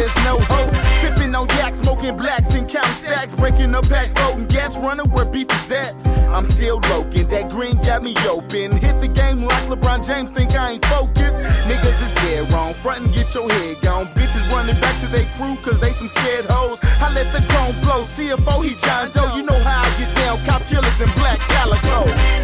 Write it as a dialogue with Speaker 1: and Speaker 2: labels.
Speaker 1: there's no hope. Sipping on yak, smoking blacks and counting stacks, breaking up packs, loading gas, running where beef is at. I'm still loking, that green got me open. Hit the game like LeBron James, think I ain't focused. Niggas is dead wrong, front and get your head gone. Bitches running back to their crew cause they some scared hoes. I let the drone blow, CFO he John Doe. You know how I get down, cop killers in black calico.